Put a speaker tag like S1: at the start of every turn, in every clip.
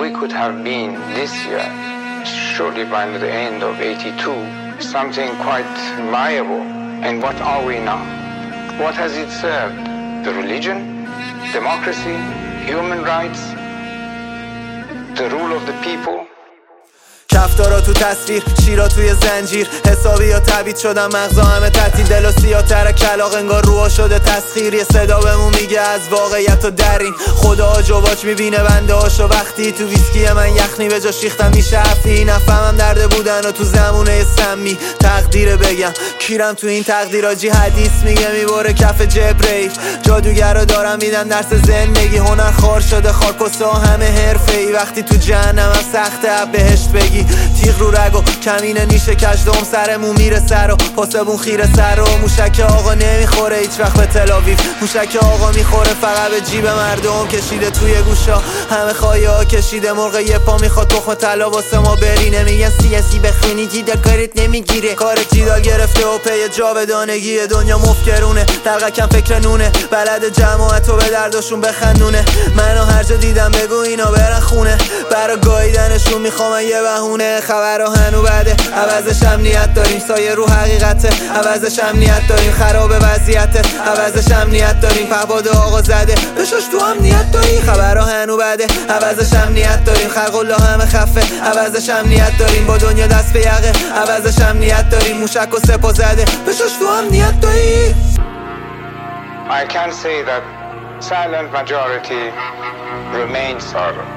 S1: we could have been this year, surely by the end of 82, something quite viable. And what are we now? What has it served? The religion? Democracy? Human rights? The rule of the people?
S2: کفتارا تو تصویر، شیرا توی زنجیر، حسابی یا تبیید شدن مغزا همه تعطیل، دل و سیاتر کلاغ انگار روها شده تسخیر. یه صدا بهمون میگه از واقعیت و درین خدا جواج میبینه بنده هاشو وقتی تو ویسکی من یخنی به جاش ریختم میشه افی. نفهمم درده بودن و تو زمونه سمی تقدیر بگم کیرم تو این تقدیراجی. حدیث میگه میبره کف جبریل، جادوگرا دارم میدم درس زندگی. هنر خار شده خاکوسا همه حرفه‌ای، وقتی تو جهنمم سخته بهشت بگی. تیغ رو رگ و کمینه نیشه کجدم سرمون میره سر و پاسبون خیره سر و موشک آقا نمیخوره هیچ وقت به تل‌آویو. موشک آقا میخوره فقط به جیب مردم، کشیده توی گوشا همه خواهی ها کشیده. مرغ یه پا میخواد تخم طلا واسه ما برینه. میگن سیاسی بخونی جیدا کارت نمیگیره، کارت جیدا گرفته و پی جاودانگی. دنیا مفکرونه دلقکم فکر نونه، بلد جماعت و به دردشون بخندونه. منو هر جا دیدم بگو اینا برن خونه، برا گاییدنشون میخوام یه بهونه. خبرها هنو بده عوضش امنیت داریم، سایه رو حقیقته عوضش امنیت داریم. خراب وضعیته عوضش امنیت داریم، پهباد آقا زده بشاش تو امنیت داری. خبرها هنو بده عوضش امنیت داریم، خلق الله همه خفه عوضش امنیت داریم. با دنیا دست به یقه عوضش امنیت داریم، موشک و سپا زده بشاش تو امنیت داری.
S1: I can say that silent majority remains silent.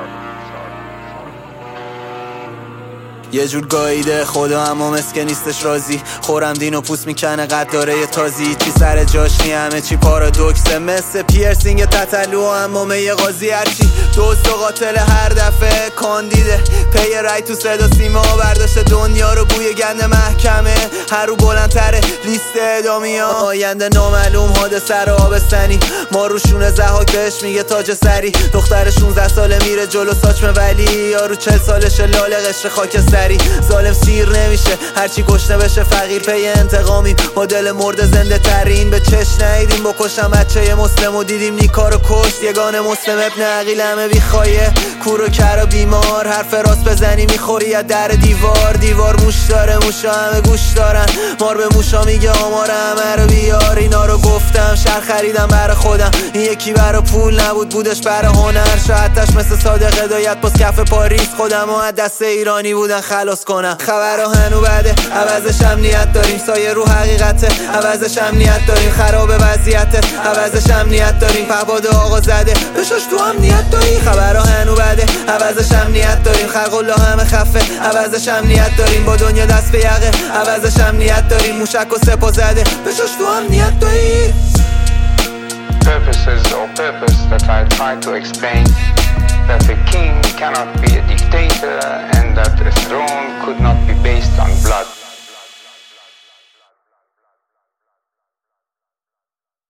S2: یه جور گاییده خدا اما مسکه نیستش راضی. خورم دین و پوست میکنه قد داره یه تازی. چی سر جاش نی همه چی پارادوکسه، مثل پیرسینگ تتلو اما می قاضی. هرچی دوست و قاتل هر دفعه کاندیده، پی رای تو صدا سیما برداشته دنیا رو بوی گند محکمه. هر رو بلندتره لیست اعدامی ها، آینده نامعلوم حادثه رو آبستنی. ما روشونه زهاک بهش میگه تاج سری، دختر 16 ساله میره جلو ساچمه ولی یارو 40 سالشه لاله قشر خاکستری. ظالم سیر نمیشه هرچی گشنه بشه فقیر، پی انتقامیم با دل مرد زنده ترین. به چش ندیدیم بکشم بچه مسلم و دیدیم نیکا رو کشت. یگان مسلم ابن عقیل همه بیخوایه، کور و کر و بیمار. حرف راست بزنی میخوری یا در دیوار موش داره موشا همه گوش دارن. مار به موشا میگه آمار همه رو بیار. اینا رو گفتم شهر خریدم برا خودم، این یکی برا پول نبود بودش برا هنر. شاید مثل صادق هدایت باز کف پاریس خودم و از دست ایرانی بودن خلاص کنم. خبرها هنو بده عوضش امنیت داریم، سایه رو حقیقته عوضش امنیت داریم. خراب وضعیته عوضش امنیت داریم، پهباد آقا زده بشاش تو امنیت داری. خبرها هنو بده عوضش امنیت داریم، خلق الله همه خفه عوضش امنیت داریم. با دنیا دست به یقه عوضش امنیت داریم، موشک و سپا زده بشاش تو امنیت داری.
S1: Purposes or purpose that I try to explain, that a king cannot be a dictator and that a